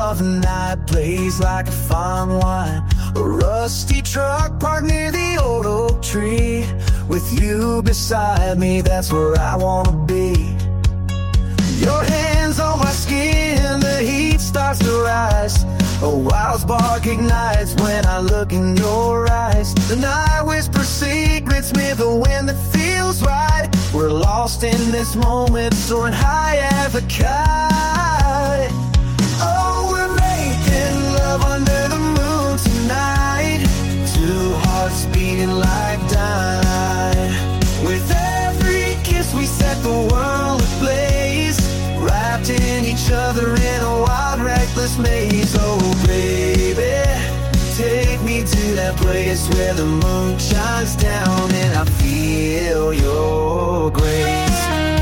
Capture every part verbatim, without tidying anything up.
of the night plays like a fine wine. A rusty truck parked near the old oak tree. With you beside me, that's where I wanna be. Your hands on my skin, the heat starts to rise. A wild spark ignites when I look in your eyes. The night whispers secrets with a wind that feels right. We're lost in this moment, soaring high as a kite. Oh, we're making love under the moon tonight. Two hearts beating like dynamite. With every kiss we set the world ablaze, wrapped in each other in a wild, reckless maze. Oh baby, take me to that place where the moon shines down and I feel your grace.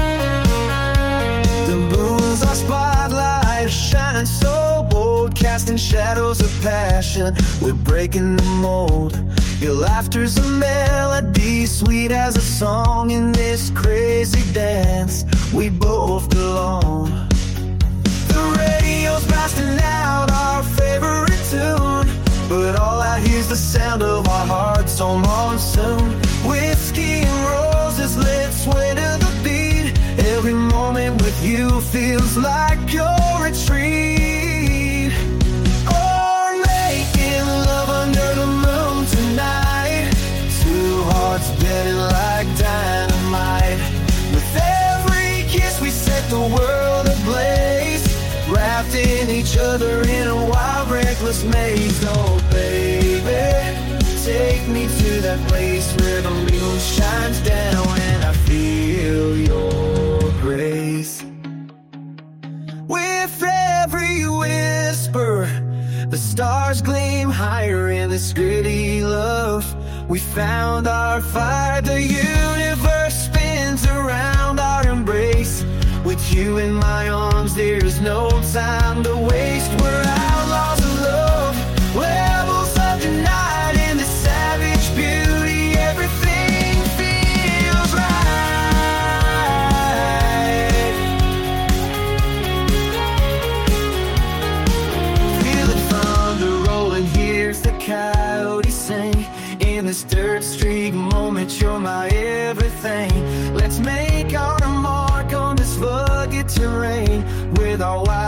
The moon's our spotlight, shining so bold, casting shadows of passion. We're breaking the mold. Your laughter's a melody, sweet as a song. In this crazy dance, we both belong. The radio's blasting out our favorite tune, but all I hear's the sound of our hearts on monsoon. Whiskey and roses, let's sway to the beat. Every moment with you feels like your retreat. Oh, making love under the moon tonight. Two hearts beating like dynamite. With every kiss we set the world ablaze, wrapped in each other in a wild, reckless maze. Oh baby, take me to that place where the moon shines down and I feel your grace. With every whisper, the stars gleam higher in this gritty love. We found our fire, the universe spins around our embrace. With you in my arms, there's no time to waste. We're outlaws of love, rebels of the night. In this savage beauty, everything feels right. Feel the thunder rolling, here's the coyote sing. In this dirt streak moment, you're my everything. Let's make our mark on this rugged terrain with our wild